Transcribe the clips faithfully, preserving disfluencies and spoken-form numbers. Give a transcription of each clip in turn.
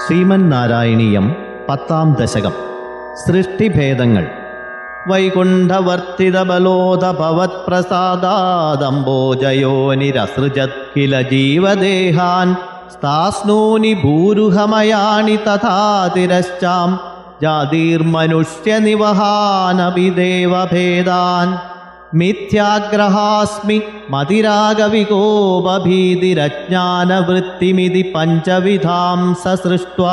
ശ്രീമന്നാരായണീയം പത്താം ദശകം. സൃഷ്ടിഭേദങ്ങൾ. വൈകുണ്ഠവർത്തിതബലോധഭവത്പ്രസാദാദംബോജയോനിരസൃജത് കില ജീവദേഹാൻ സ്ഥാസ്നൂനി ഭൂരുഹമയാണി തഥാ തിരശ്ചാം ജാതിർമനുഷ്യനിവഹാനപി ദേവഭേദാൻ മിഥ്യാഗ്രഹാസ്മി മതിരാഗവികോപഭീതിരജ്ഞാനവൃത്തിമിതി പഞ്ചവിധാം സസൃഷ്ട്വാ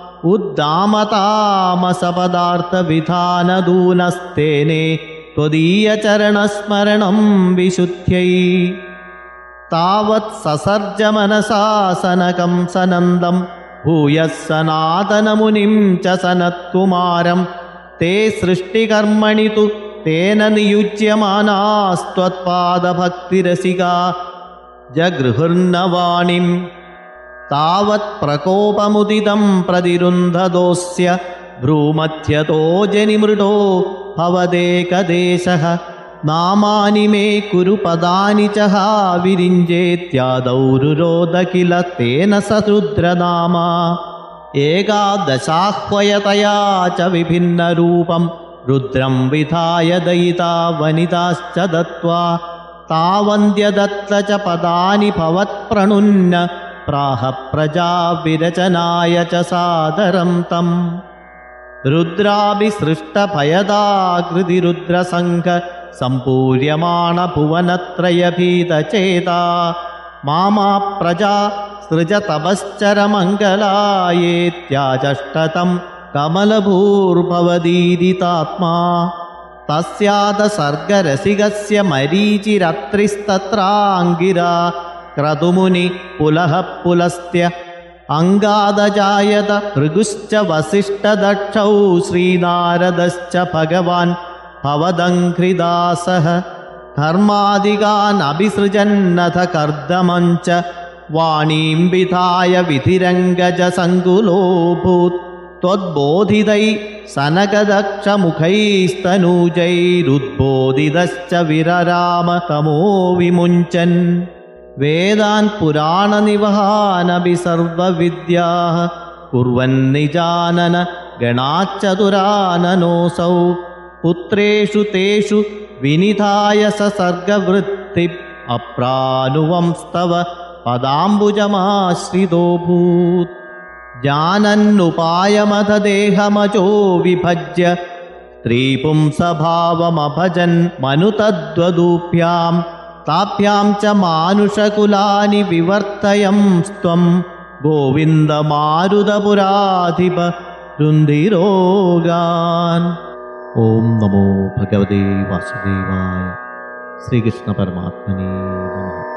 ഉദ്ദാമതാമസപദാർത്ഥവിധാനദൂനസ്തേനേ ത്വദീയചരണസ്മരണം വിശുദ്ധ്യൈ താവത് സസർജമനസാ സനകം സനന്ദം ഭൂയഃ സനാതനമുനിം ച സനത്കുമാരം തേ സൃഷ്ടികർമ്മണി തു തേന നിയുജ്യമാനാസ്ത്വത്പാദഭക്തിരസികാ ജഗൃഹുർനവാണിം താവത് പ്രകോപമുദിതം പ്രതിരുന്ധദോസ്യ ഭ്രൂമധ്യതോ ജനിമൃഡോ ഭവദേകദേശഃ നാമാനി മേ കുരു പദാനി ച വിരിഞ്ചേത്യാദൗരുരോധ കില തേന സരുദ്രനാമ ഏകാദശാഹ്വയതയാ ച വിഭിന്നരൂപം രുദ്രം വിധായ ദയിതാ വനിതാശ്ച ദത്വാ താവന്ത്യദത്ത ച പദാനി ഭവത്പ്രണുന്ന പ്രാഹ പ്രജാ വിരചനായ ച സാദരം തം രുദ്രാഭിസൃഷ്ടഭയദാകൃതി രുദ്രസംഘ സംപൂര്യമാണ ഭുവനത്രയഭീതചേതാ മാമാ പ്രജാ സൃജ തപശ്ചരമംഗലായേത്യാചഷ്ടതം കമലഭൂർഭവദീരിതാത്മാ തസ്യാദസർഗരസികസ്യ മരീചിരത്രിസ്തത്രാംഗിരാ ക്രതുമുനി പുലഃ പുലസ്ത്യ അംഗാദജായത ഭൃഗുശ്ച വസിഷ്ഠദക്ഷൗ ശ്രീനാരദശ്ച ഭഗവാൻ ഭവദംഘ്രിദാസഃ ധർമാദികാൻ അഭിസൃജന്നഥ കർദമഞ്ച വാണീം വിധായ വിധിരംഗജസങ്കുലോഭൂത് ത്വദ്ബോധിതൈ സനകദക്ഷമുഖൈസ്തനൂജൈരുദ്ബോധിതശ്ച വിരരാമ തമോ വിമുഞ്ചൻ വേദാൻ പുരാണനിവഹാനഭി സർവവിദ്യാഃ കുർവന്നിജാനന ഗണാച്ചതുരാനനോസൗ പുത്രേഷു തേഷു വിനിധായ സസർഗവൃത്തി അപ്രാനുവംസ്തവ പദാംബുജമാശ്രിതോഭൂത് ജാനന്നുപായമഥ ദേഹമജോ വിഭജ്യ സ്ത്രീപുംസഭാവമഭജൻ മനുതദ്വദൂഭ്യാം താഭ്യാം ച മാനുഷകുലാനി വിവർത്തയംസ്ത്വം ഗോവിന്ദമാരുതപുരാധിപ രുന്ധിരോഗാൻ. ഓം നമോ ഭഗവതേ വാസുദേവായ. ശ്രീകൃഷ്ണ പരമാത്മനേ നമഃ.